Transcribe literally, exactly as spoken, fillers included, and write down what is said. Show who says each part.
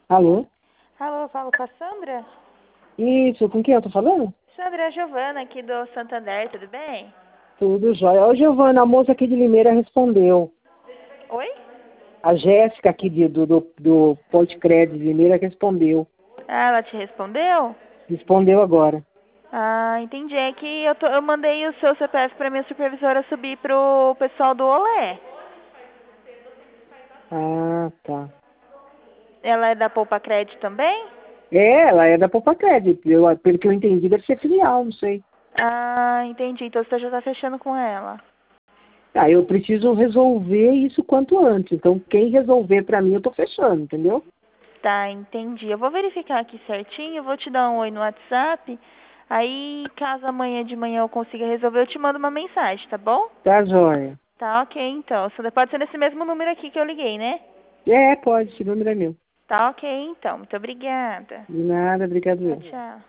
Speaker 1: Alô?
Speaker 2: Alô, falo com a Sandra?
Speaker 1: Isso, com quem eu tô falando?
Speaker 2: Sandra, é a Giovana aqui do Santander, tudo bem?
Speaker 1: Tudo jóia. Ô, Giovana, a moça aqui de Limeira respondeu.
Speaker 2: Oi?
Speaker 1: A Jéssica aqui de, do, do, do Ponte Crédito de Limeira respondeu.
Speaker 2: Ah, ela te respondeu?
Speaker 1: Respondeu agora.
Speaker 2: Ah, entendi. É que eu, tô, eu mandei o seu C P F pra minha supervisora subir pro pessoal do Olé.
Speaker 1: Ah, tá.
Speaker 2: Ela é da Poupa Crédito também?
Speaker 1: É, ela é da Poupa Crédito. Eu, pelo que eu entendi, deve ser filial, não sei.
Speaker 2: Ah, entendi. Então você já tá fechando com ela.
Speaker 1: Ah, eu preciso resolver isso quanto antes. Então, quem resolver pra mim, eu tô fechando, entendeu?
Speaker 2: Tá, entendi. Eu vou verificar aqui certinho, eu vou te dar um oi no WhatsApp. Aí, caso amanhã de manhã eu consiga resolver, eu te mando uma mensagem, tá bom?
Speaker 1: Tá jóia.
Speaker 2: Tá, ok, então. Sandra, pode ser nesse mesmo número aqui que eu liguei, né?
Speaker 1: É, pode, esse número é meu.
Speaker 2: Tá, ok, então. Muito obrigada.
Speaker 1: De nada, obrigado
Speaker 2: Tchau,
Speaker 1: eu.
Speaker 2: tchau.